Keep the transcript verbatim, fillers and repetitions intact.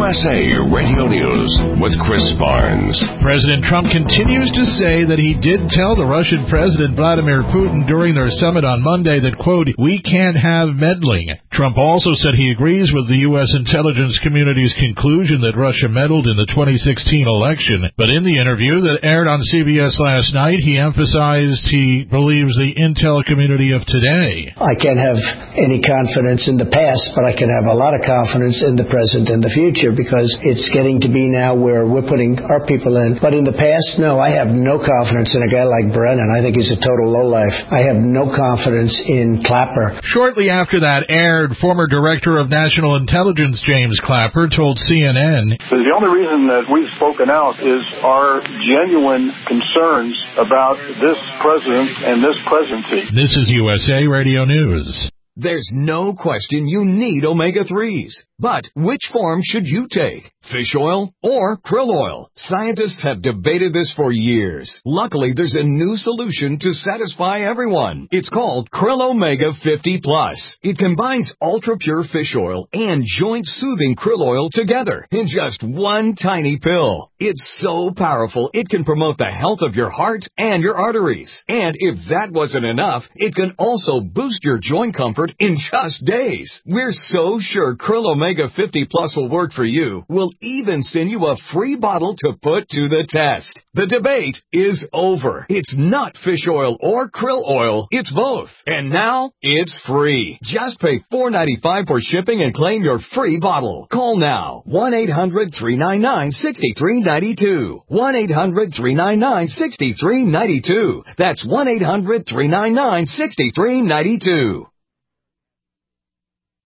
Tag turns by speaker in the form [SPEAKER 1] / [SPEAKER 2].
[SPEAKER 1] S A Radio News with Chris Barnes.
[SPEAKER 2] President Trump continues to say that he did tell the Russian President Vladimir Putin during their summit on Monday that, quote, we can't have meddling. Trump also said he agrees with the U S intelligence community's conclusion that Russia meddled in the twenty sixteen election. But in the interview that aired on C B S last night, he emphasized he believes the intel community of today.
[SPEAKER 3] I can't have any confidence in the past, but I can have a lot of confidence in the present and the future, because it's getting to be now where we're putting our people in. But in the past, no, I have no confidence in a guy like Brennan. I think he's a total lowlife. I have no confidence in Clapper.
[SPEAKER 2] Shortly after that aired, former Director of National Intelligence James Clapper told C N N,
[SPEAKER 4] the only reason that we've spoken out is our genuine concerns about this president and this presidency.
[SPEAKER 2] This is U S A Radio News.
[SPEAKER 5] There's no question you need omega threes. But which form should you take? Fish oil or krill oil? Scientists have debated this for years. Luckily, there's a new solution to satisfy everyone. It's called Krill Omega fifty plus. It combines ultra-pure fish oil and joint-soothing krill oil together in just one tiny pill. It's so powerful, it can promote the health of your heart and your arteries. And if that wasn't enough, it can also boost your joint comfort in just days. We're so sure Krill Omega fifty plus will work for you. We'll even send you a free bottle to put to the test. The debate is over. It's not fish oil or krill oil. It's both. And now it's free. Just pay four dollars and ninety-five cents for shipping and claim your free bottle. Call now. one eight hundred three nine nine six three nine two. one eight hundred three nine nine six three nine two. That's one eight hundred three nine nine six three nine two.